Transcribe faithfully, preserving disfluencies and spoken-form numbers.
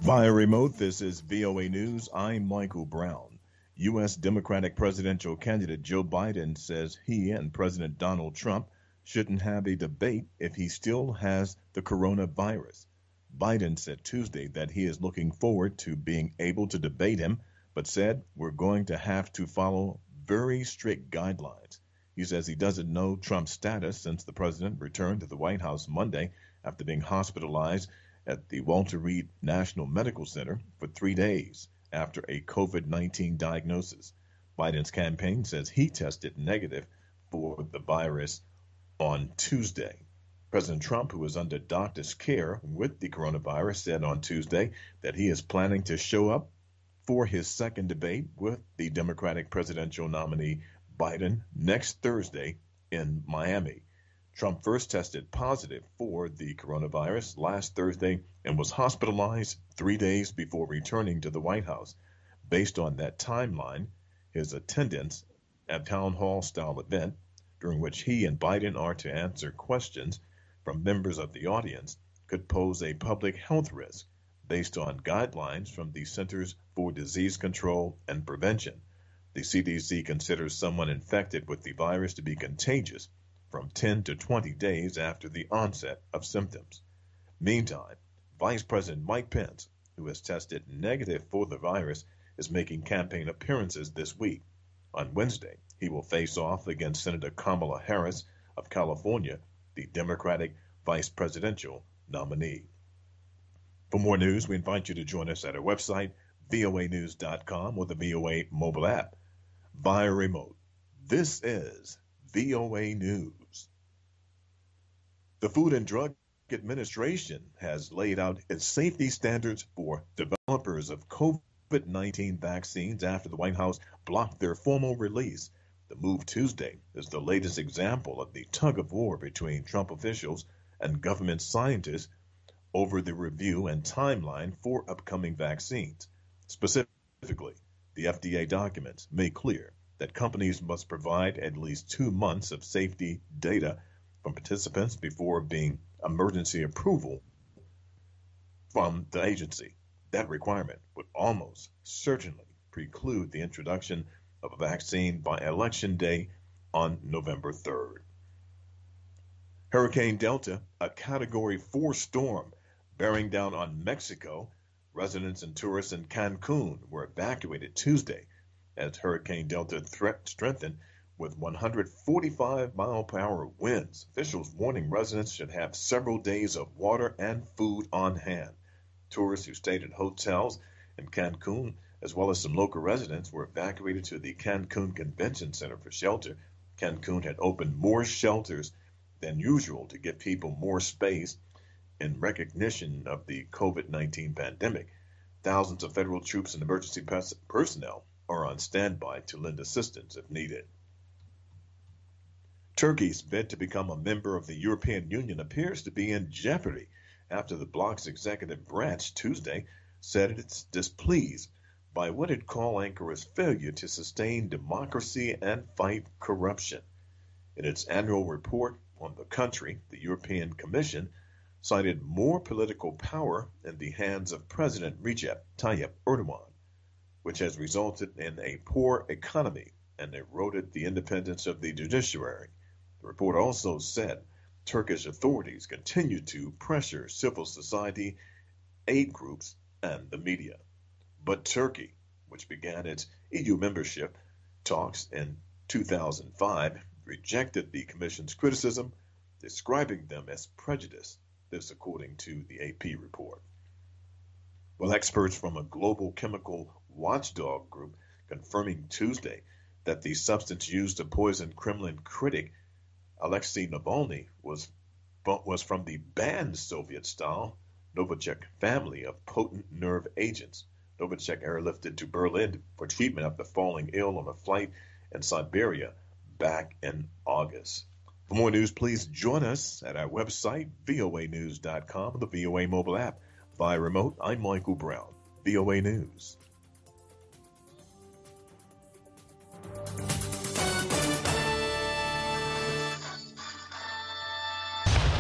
Via remote, this is V O A News. I'm Michael Brown. U S. Democratic presidential candidate Joe Biden says he and President Donald Trump shouldn't have a debate if he still has the coronavirus. Biden said Tuesday that he is looking forward to being able to debate him, but said we're going to have to follow very strict guidelines. He says he doesn't know Trump's status since the president returned to the White House Monday after being hospitalized at the Walter Reed National Medical Center for three days after a COVID nineteen diagnosis. Biden's campaign says he tested negative for the virus on Tuesday. President Trump, who is under doctor's care with the coronavirus, said on Tuesday that he is planning to show up for his second debate with the Democratic presidential nominee Biden next Thursday in Miami. Trump first tested positive for the coronavirus last Thursday and was hospitalized three days before returning to the White House. Based on that timeline, his attendance at town hall style event, during which he and Biden are to answer questions from members of the audience, could pose a public health risk based on guidelines from the Centers for Disease Control and Prevention. The C D C considers someone infected with the virus to be contagious from ten to twenty days after the onset of symptoms. Meantime, Vice President Mike Pence, who has tested negative for the virus, is making campaign appearances this week. On Wednesday, he will face off against Senator Kamala Harris of California, the Democratic vice presidential nominee. For more news, we invite you to join us at our website, V O A news dot com, or the V O A mobile app via remote. This is V O A News. The Food and Drug Administration has laid out its safety standards for developers of COVID nineteen vaccines after the White House blocked their formal release. The move Tuesday is the latest example of the tug of war between Trump officials and government scientists over the review and timeline for upcoming vaccines. Specifically, the F D A documents make clear that companies must provide at least two months of safety data from participants before being emergency approval from the agency. That requirement would almost certainly preclude the introduction of a vaccine by Election Day on November third. Hurricane Delta, a Category four storm bearing down on Mexico. Residents and tourists in Cancun were evacuated Tuesday as Hurricane Delta threat strengthened with one hundred forty-five mile per hour winds. Officials warning residents should have several days of water and food on hand. Tourists who stayed at hotels in Cancun, as well as some local residents, were evacuated to the Cancun Convention Center for shelter. Cancun had opened more shelters than usual to give people more space in recognition of the COVID nineteen pandemic. Thousands of federal troops and emergency pers- personnel are on standby to lend assistance if needed. Turkey's bid to become a member of the European Union appears to be in jeopardy after the bloc's executive branch Tuesday said it's displeased by what it called Ankara's failure to sustain democracy and fight corruption. In its annual report on the country, the European Commission cited more political power in the hands of President Recep Tayyip Erdogan, which has resulted in a poor economy and eroded the independence of the judiciary. The report also said Turkish authorities continue to pressure civil society, aid groups, and the media. But Turkey, which began its E U membership talks in two thousand five, rejected the Commission's criticism, describing them as prejudiced. This according to the A P report. Well, experts from a global chemical watchdog group confirming Tuesday that the substance used to poison Kremlin critic Alexei Navalny was, was from the banned Soviet-style Novichok family of potent nerve agents. Novichok airlifted to Berlin for treatment after falling ill on a flight in Siberia back in August. For more news, please join us at our website, V O A news dot com, the V O A mobile app. Via remote, I'm Michael Brown, V O A News.